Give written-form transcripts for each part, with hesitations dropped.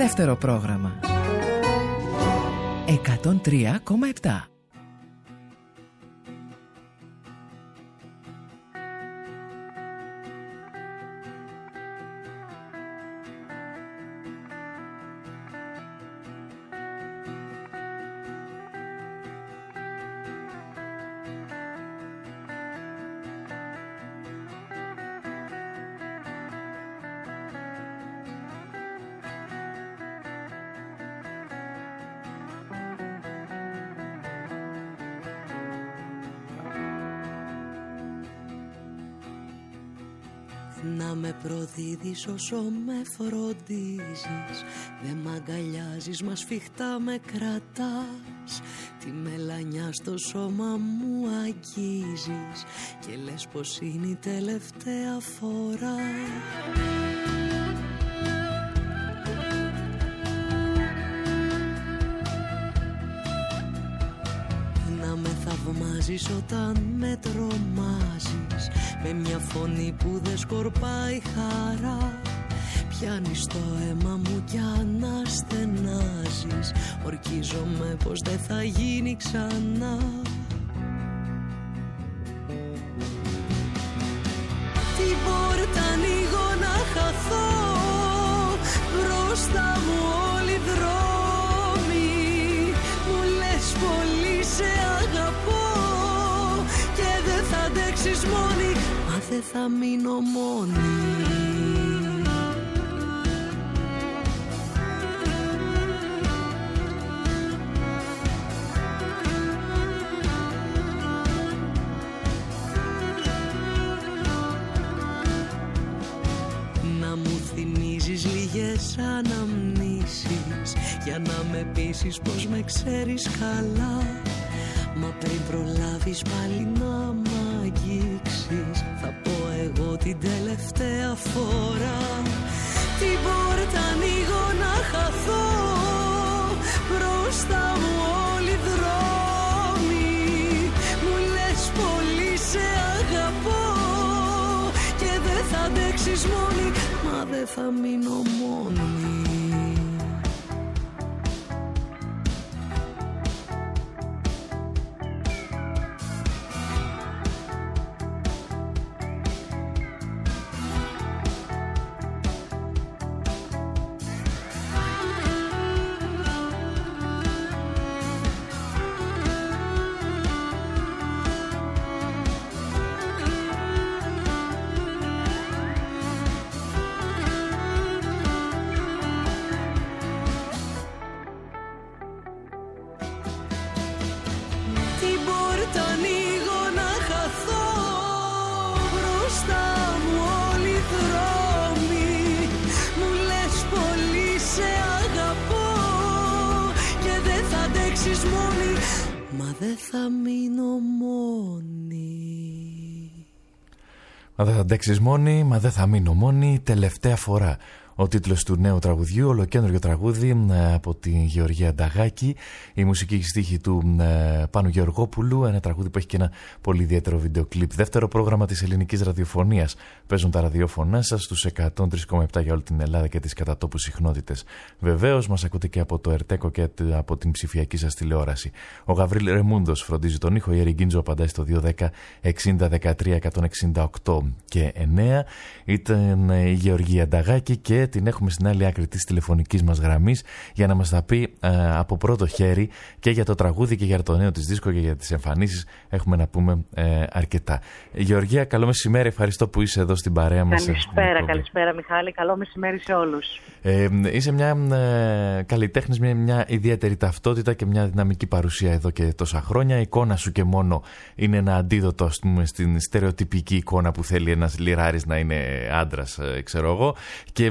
Δεύτερο πρόγραμμα 103,7. Να με προδίδεις όσο με φροντίζεις, δεν μ' αγκαλιάζεις, μα σφιχτά με κρατάς. Τη μελανιά στο σώμα μου αγγίζεις και λες πως είναι η τελευταία φορά. Να με θαυμάζεις όταν με τρομάζεις, με μια φωνή που δεν σκορπάει χαρά. Πιάνεις το αίμα μου κι αναστενάζεις, ορκίζομαι πως δεν θα γίνει ξανά. Την πόρτα ανοίγω να χαθώ, μπροστά μου όλοι οι δρόμοι. Μου λες πολύ σε αγαπώ και δεν θα αντέξεις μόνη, μα δεν θα μείνω μόνη. Αναμνήσεις για να με πείσεις πως με ξέρεις καλά. Μα πριν προλάβεις πάλι να μ' αγγίξεις, θα πω εγώ την τελευταία φορά. Την πόρτα ανοίγω να χαθώ, μπροστά μου όλοι οι δρόμοι. Μου λες πολύ σε αγαπώ και δεν θα αντέξεις μόνη, μα δεν θα μείνω μόνη. Μα δεν θα αντέξεις μόνη, μα δεν θα μείνω μόνη, τελευταία φορά. Ο τίτλος του νέου τραγουδιού, ολοκαίνουργιο τραγούδι από την Γεωργία Νταγάκη, η μουσική στίχη του Πάνου Γεωργόπουλου, ένα τραγούδι που έχει και ένα πολύ ιδιαίτερο βίντεο κλιπ. Δεύτερο πρόγραμμα της ελληνικής ραδιοφωνίας. Παίζουν τα ραδιόφωνά σας στους 103,7 για όλη την Ελλάδα και τις κατατόπους συχνότητες. Βεβαίως μας ακούτε και από το ΕΡΤΕΚΟ και από την ψηφιακή σας τηλεόραση. Ο Γαβρίλ Ρεμούντος φροντίζει τον ήχο, η Ερυγκίντζο απαντάει στο 210 60 13 168 και 9. Ήταν η Γεωργία Νταγάκη και την έχουμε στην άλλη άκρη της τηλεφωνικής μας γραμμής για να μας τα πει από πρώτο χέρι και για το τραγούδι και για το νέο της δίσκο και για τις εμφανίσεις. Έχουμε να πούμε αρκετά. Γεωργία, καλό μεσημέρι, ευχαριστώ που είσαι εδώ στην παρέα μας. Καλησπέρα Μιχάλη, καλό μεσημέρι σε όλους. Είσαι μια καλλιτέχνης, μια ιδιαίτερη ταυτότητα και μια δυναμική παρουσία εδώ και τόσα χρόνια. Η εικόνα σου και μόνο είναι ένα αντίδοτο, ας πούμε, στην στερεοτυπική εικόνα που θέλει ένας λιράρης να είναι άντρας, ξέρω εγώ. Και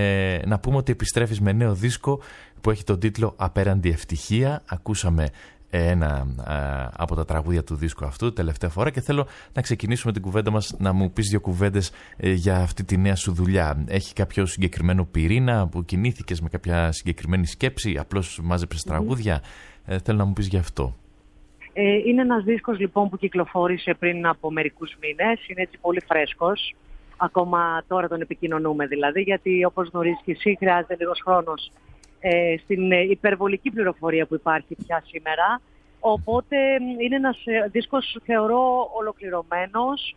να πούμε ότι επιστρέφεις με νέο δίσκο που έχει τον τίτλο Απέραντη Ευτυχία. Ακούσαμε ένα από τα τραγούδια του δίσκου αυτού τελευταία φορά και θέλω να ξεκινήσουμε την κουβέντα μας, να μου πεις δύο κουβέντες για αυτή τη νέα σου δουλειά. Έχει κάποιο συγκεκριμένο πυρήνα που κινήθηκες με κάποια συγκεκριμένη σκέψη, απλώς μάζεψες τραγούδια? Θέλω να μου πεις γι' αυτό. Είναι ένας δίσκος λοιπόν που κυκλοφόρησε πριν από μερικούς μήνες, είναι έτσι πολύ φρέσκος. Ακόμα τώρα τον επικοινωνούμε δηλαδή, γιατί όπως γνωρίζεις και εσύ χρειάζεται λίγος χρόνος στην υπερβολική πληροφορία που υπάρχει πια σήμερα. Οπότε είναι ένας δίσκος, θεωρώ, ολοκληρωμένος,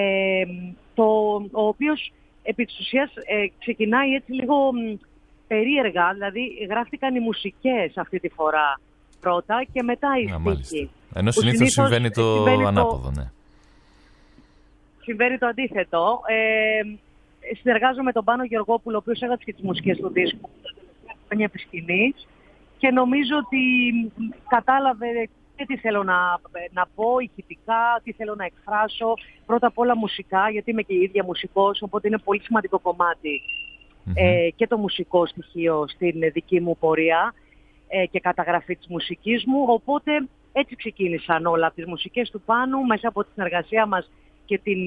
ο οποίος επί της ουσίας ξεκινάει έτσι λίγο περίεργα, δηλαδή γράφτηκαν οι μουσικές αυτή τη φορά πρώτα και μετά οι στίχοι. Ενώ συνήθως συμβαίνει το ανάποδο, ναι. Συμβαίνει το αντίθετο. Συνεργάζομαι με τον Πάνο Γεωργόπουλο, ο οποίος έγραψε και τις μουσικές του δίσκου τα τελευταία χρόνια επί σκηνής, και νομίζω ότι κατάλαβε και τι θέλω να πω ηχητικά, τι θέλω να εκφράσω. Πρώτα απ' όλα μουσικά, γιατί είμαι και η ίδια μουσικός, οπότε είναι πολύ σημαντικό κομμάτι και το μουσικό στοιχείο στην δική μου πορεία και καταγραφή της μουσικής μου. Οπότε έτσι ξεκίνησαν όλα, από τις μουσικές του Πάνου, μέσα από τη συνεργασία μας και την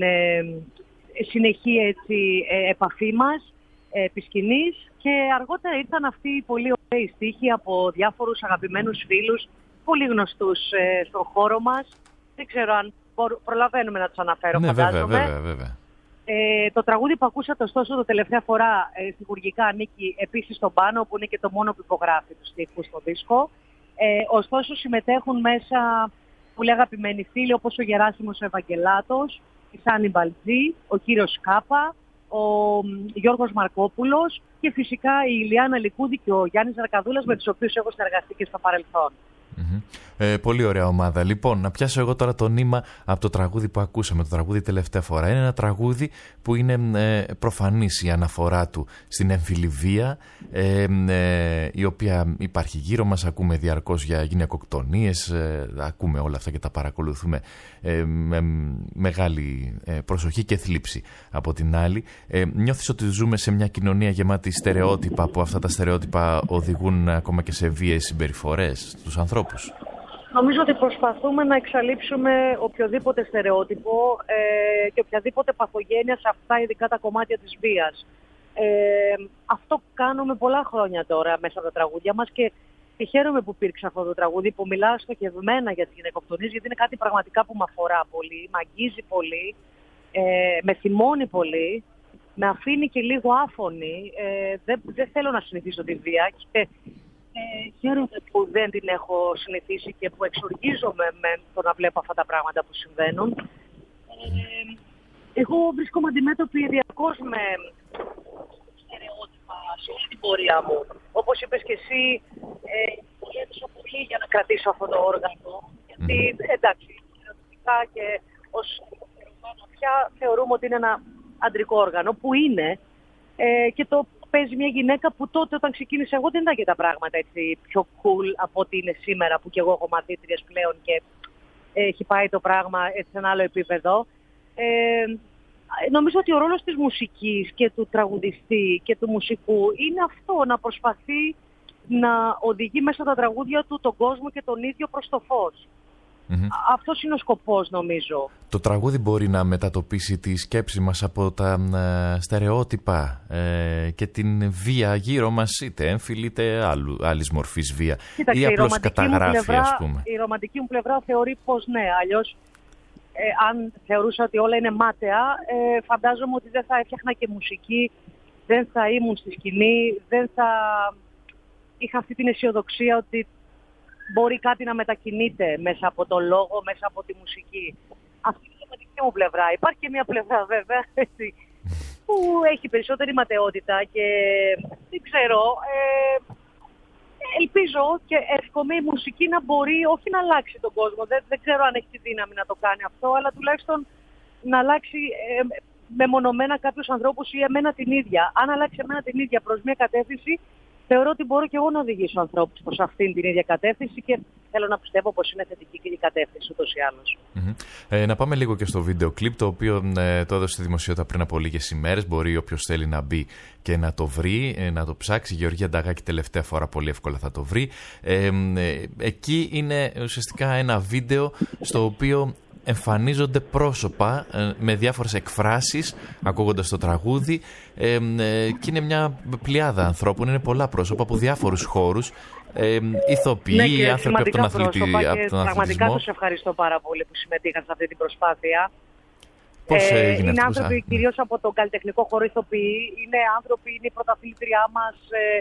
συνεχή επαφή μας επί σκηνής, και αργότερα ήρθαν αυτοί οι πολύ ωραίοι στίχοι από διάφορους αγαπημένους φίλους, πολύ γνωστούς στον χώρο μας. Δεν ξέρω αν προλαβαίνουμε να τους αναφέρω, ναι, φαντάζομαι. Βέβαια. Το τραγούδι που ακούσατε ωστόσο το τελευταία φορά στιχουργικά ανήκει επίσης στον Πάνο, που είναι και το μόνο που υπογράφει τους στίχους στο δίσκο. Ωστόσο συμμετέχουν μέσα πολύ αγαπημένοι φίλοι, όπως ο Γεράσιμος ο Ευαγγελάτος, η Σάνι Μπαλτζή, ο κύριος Κάπα, ο Γιώργος Μαρκόπουλος και φυσικά η Ηλιάνα Λικούδη και ο Γιάννης Αρκαδούλας, με τους οποίους έχω συνεργαστεί και στο παρελθόν. Πολύ ωραία ομάδα. Λοιπόν, να πιάσω εγώ τώρα το νήμα από το τραγούδι που ακούσαμε, το τραγούδι τελευταία φορά. Είναι ένα τραγούδι που είναι προφανής η αναφορά του στην εμφυλιβία, η οποία υπάρχει γύρω μας. Ακούμε διαρκώς για γυναικοκτονίες, ακούμε όλα αυτά και τα παρακολουθούμε με μεγάλη προσοχή και θλίψη από την άλλη. Νιώθεις ότι ζούμε σε μια κοινωνία γεμάτη στερεότυπα, που αυτά τα στερεότυπα οδηγούν ακόμα και σε βίαιες συμπεριφορές στους ανθρώπους? Νομίζω ότι προσπαθούμε να εξαλείψουμε οποιοδήποτε στερεότυπο και οποιαδήποτε παθογένεια σε αυτά, ειδικά τα κομμάτια της βίας. Αυτό κάνουμε πολλά χρόνια τώρα μέσα από τα τραγούδια μας, και χαίρομαι που υπήρξε αυτό το τραγούδι που μιλά στοχευμένα για τις γυναικοκτονίες, γιατί είναι κάτι πραγματικά που με αφορά πολύ, με αγγίζει πολύ, με θυμώνει πολύ, με αφήνει και λίγο άφωνη. Δεν θέλω να συνηθίσω τη βία και χαίρομαι που δεν την έχω συνηθίσει και που εξοργίζομαι με το να βλέπω αυτά τα πράγματα που συμβαίνουν. Εγώ βρίσκομαι αντιμέτωπη διαρκώς με στερεότυπα σε όλη την πορεία μου. Όπως είπες και εσύ, δουλέψω πολύ για να κρατήσω αυτό το όργανο. Γιατί εντάξει, στερεοτυπικά και ως πια θεωρούμε ότι είναι ένα αντρικό όργανο, που είναι, και το παίζει μια γυναίκα που τότε όταν ξεκίνησε εγώ δεν ήταν και τα πράγματα έτσι πιο cool από ό,τι είναι σήμερα, που και εγώ έχω μαθήτριες πλέον και έχει πάει το πράγμα έτσι σε ένα άλλο επίπεδο. Νομίζω ότι ο ρόλος της μουσικής και του τραγουδιστή και του μουσικού είναι αυτό, να προσπαθεί να οδηγεί μέσα τα τραγούδια του τον κόσμο και τον ίδιο προς το φως. Αυτός είναι ο σκοπός, νομίζω. Το τραγούδι μπορεί να μετατοπίσει τη σκέψη μας από τα στερεότυπα και την βία γύρω μας, είτε έμφυλη είτε άλλης μορφής βία. Κοίταξε, ή απλώς καταγράφει, ας πούμε. Η ρομαντική μου πλευρά θεωρεί πως ναι, αλλιώς αν θεωρούσα ότι όλα είναι μάταια, φαντάζομαι ότι δεν θα έφτιαχνα και μουσική, δεν θα ήμουν στη σκηνή, δεν θα είχα αυτή την αισιοδοξία ότι μπορεί κάτι να μετακινείται μέσα από το λόγο, μέσα από τη μουσική. Αυτή είναι η δική μου πλευρά. Υπάρχει και μια πλευρά βέβαια που έχει περισσότερη ματαιότητα και δεν ξέρω. Ελπίζω και εύχομαι η μουσική να μπορεί όχι να αλλάξει τον κόσμο. Δεν ξέρω αν έχει τη δύναμη να το κάνει αυτό, αλλά τουλάχιστον να αλλάξει μεμονωμένα κάποιους ανθρώπους ή εμένα την ίδια. Αν αλλάξει εμένα την ίδια προς μια κατεύθυνση, θεωρώ ότι μπορώ και εγώ να οδηγήσω ανθρώπους προς αυτήν την ίδια κατεύθυνση και θέλω να πιστεύω πως είναι θετική και η κατεύθυνση ούτως ή άλλως. Να πάμε λίγο και στο βίντεο κλιπ, το οποίο το έδωσε στη δημοσιότητα πριν από λίγες ημέρες. Μπορεί όποιος θέλει να μπει και να το βρει, να το ψάξει. Γεωργία Νταγάκη τελευταία φορά πολύ εύκολα θα το βρει. Εκεί είναι ουσιαστικά ένα βίντεο στο οποίο εμφανίζονται πρόσωπα με διάφορες εκφράσεις ακούγοντας το τραγούδι, και είναι μια πλειάδα ανθρώπων, είναι πολλά πρόσωπα από διάφορους χώρους, ηθοποιοί, άνθρωποι από τον αθλητισμό. Πραγματικά τους ευχαριστώ πάρα πολύ που συμμετείχαν σε αυτή την προσπάθεια. Πώς έγινε είναι αυτό, άνθρωποι κυρίως από τον καλλιτεχνικό χώρο, ηθοποιοί, είναι άνθρωποι, είναι η πρωταθλήτριά μας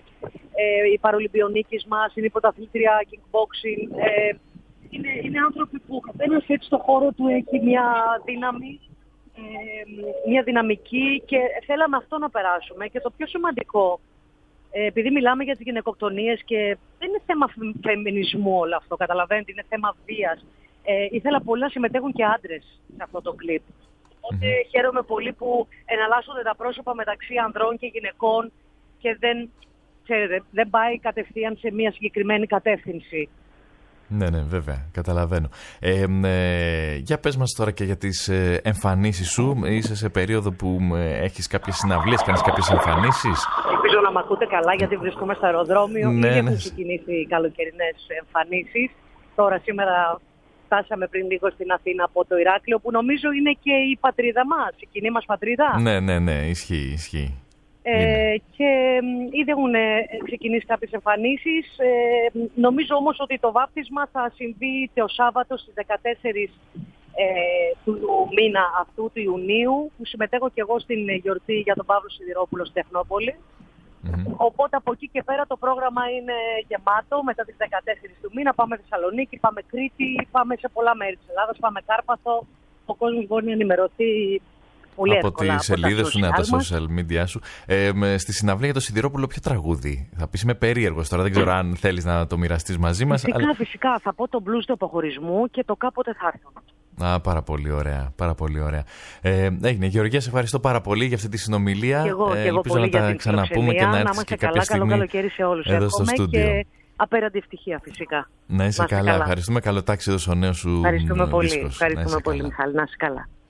η παρολυμπιονίκης μας, είναι η πρωταθλήτρια kickboxing. Είναι άνθρωποι που καθένας έτσι στο χώρο του έχει μια δύναμη, μια δυναμική και θέλαμε αυτό να περάσουμε. Και το πιο σημαντικό, επειδή μιλάμε για τις γυναικοκτονίες και δεν είναι θέμα φεμινισμού όλο αυτό, καταλαβαίνετε, είναι θέμα βίας. Ήθελα πολύ να συμμετέχουν και άντρες σε αυτό το κλιπ. Οπότε χαίρομαι πολύ που εναλλάσσονται τα πρόσωπα μεταξύ ανδρών και γυναικών και δεν πάει κατευθείαν σε μια συγκεκριμένη κατεύθυνση. Ναι, βέβαια, καταλαβαίνω. Για πες μας τώρα και για τις εμφανίσεις σου. Είσαι σε περίοδο που έχεις κάποιες συναυλίες, κάνεις κάποιες εμφανίσεις. Ελπίζω να μ' ακούτε καλά, γιατί βρίσκομαι στο αεροδρόμιο. Ναι, ήδη έχουν ξεκινήσει οι καλοκαιρινές εμφανίσεις. Τώρα σήμερα φτάσαμε πριν λίγο στην Αθήνα από το Ηράκλειο, που νομίζω είναι και η πατρίδα μας, η κοινή μας πατρίδα. Ναι, ισχύει. Και ήδη έχουν ξεκινήσει κάποιες εμφανίσεις. Νομίζω όμως ότι το βάπτισμα θα συμβεί το Σάββατο στις 14 του μήνα αυτού του Ιουνίου, που συμμετέχω και εγώ στην γιορτή για τον Παύλο Σιδηρόπουλο στη Τεχνόπολη. Οπότε από εκεί και πέρα το πρόγραμμα είναι γεμάτο. Μετά τις 14 του μήνα πάμε Θεσσαλονίκη, πάμε Κρήτη, πάμε σε πολλά μέρη της Ελλάδας, πάμε Κάρπαθο. Ο κόσμος μπορεί να ενημερωθεί πολύ από εύκολα τις σελίδες σου, τα social media σου. Στη συναυλία για το Σιδηρόπουλο, ποιο τραγούδι θα πεις? Είμαι περίεργος τώρα, δεν ξέρω αν θέλεις να το μοιραστείς μαζί μας. Φυσικά, θα πω το blues του αποχωρισμού και το κάποτε θα έρθω. Πάρα πολύ ωραία. Έγινε. Γεωργία, σε ευχαριστώ πάρα πολύ για αυτή τη συνομιλία. Και εγώ ελπίζω να τα ξαναπούμε και να έρθεις και κάποια στιγμή καλό καλοκαίρι σε όλους. εδώ στο στούντιο. Και απέραντη ευτυχία φυσικά. Να είσαι καλά. Ευχαριστούμε. Καλό τάξη εδώ στο νέο σου δίσκος. Ευχαριστούμε πολύ, Μιχάλη. Να είσαι καλά.